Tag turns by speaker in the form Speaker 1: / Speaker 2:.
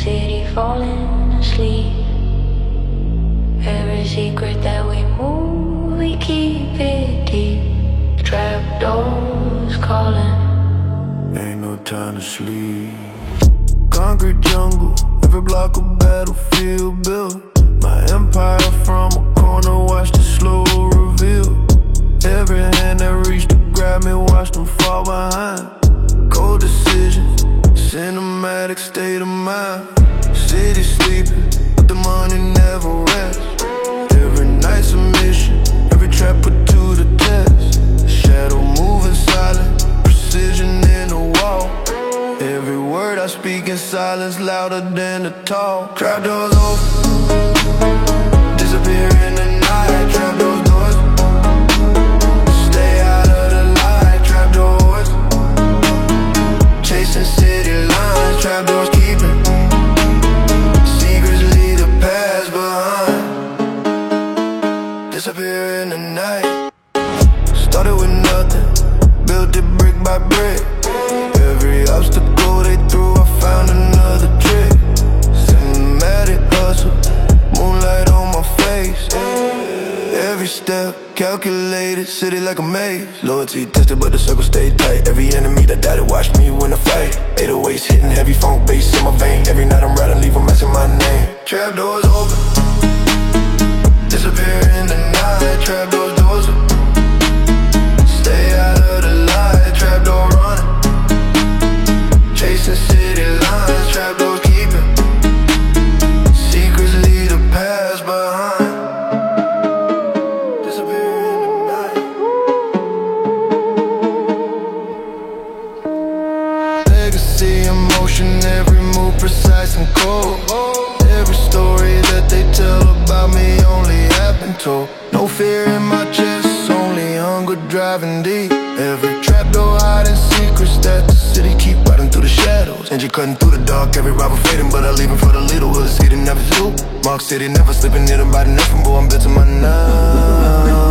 Speaker 1: city falling asleep. Every secret that we move, we keep it deep. Trapdoors calling.
Speaker 2: Ain't no time to sleep. Concrete jungle, every block a battlefield built. My empire from a corner, watch the slow reveal. Every hand that reached to grab me, watch them fall behind. Cold decisions, cinematic state of mind. City sleeping, but the money never rests. Every night's a mission, every trap put to the test. Shadow moving silent, precision in the wall. Every word I speak in silence, louder than the talk. Trap doors open, disappear in the night. Trap those doors, stay out of the light. Trap doors, chasing city lines. Trap doors keeping secrets, leave the past behind. Disappear in the night. Started with nothing, built it brick by brick. Every obstacle they threw, I found another trick. Cinematic hustle, moonlight on my face. Every step calculated, city like a maze. Loyalty tested, but the circle stayed tight. Every enemy that died, watched me win a fight. 808s hitting heavy, funk bass in my vein. Every night I'm riding, leave 'em asking my name. Trap doors open, disappear in the night. Trap doors open, stay out of the light. Trap door running, chasing city lines. Trap doors keeping secrets, leave the past behind. Disappear in the night. Legacy, emotion, every move precise and cold. Every story that they tell about me only happened told. No fear in my chest, only hunger driving deep. Every trapdoor hiding secrets that the city keep riding through the shadows. Engine cutting through the dark, every rival fading, but I leave it for the little. Will the city never do? Mark City never slipping, near the body, nothing, boy, I'm built to my now.